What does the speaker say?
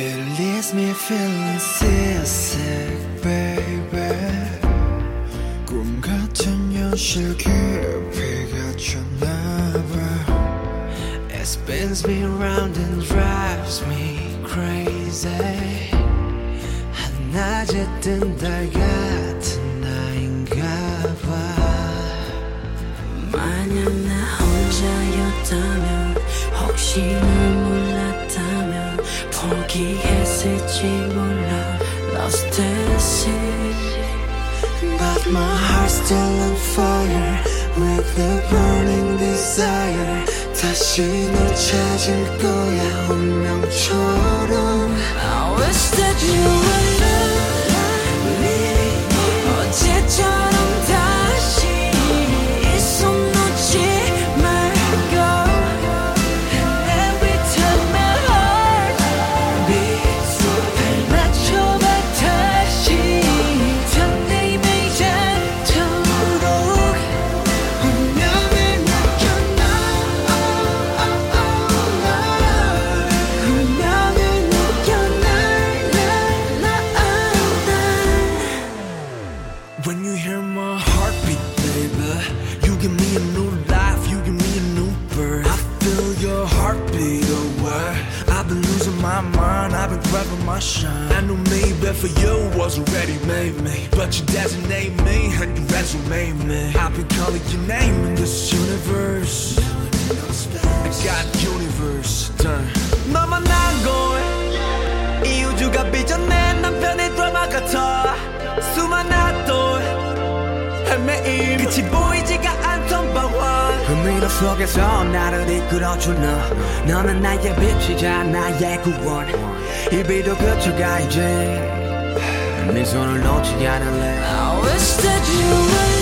It leaves me feeling seasick, baby. 꿈 같은 현실 깊이가 쳤나봐. It spins me round and drives me crazy. 한낮에 뜬 달 같은 나인가봐. 만약 나 혼자였다면 혹시 널 몰랐다면 포기했을지 몰라 Lost at sea. But my heart's still on fire with a burning desire. 다시 널 찾을 거야 운명처럼. I wish that you would love me. 어제처럼 다시 이 손 놓지 말고. And every time my heart beats 발맞춰봐 다시 설레임이 닿도록. 운명을 느껴 운명을 느껴 When you hear my heartbeat, baby, you give me a new life, you give me a new birth. I feel your heartbeat away. I've been losing my mind, I've been grabbing my shine. I knew maybe for you was already made me, but you designate me and you resume me. I've been calling your name in this universe. I got universe done. 너만 난걸 이 우주가 빚어낸 남편의 드라마 같아. 수많은 또 헤매임 끝이 보이지가 않던 방황. 흥미로 속에서 나를 이끌어준 너. 너는 나의 빛이자 나의 구원. 이 비도 그쳐가 이제 네 손을 놓지 않을래. I wish that you would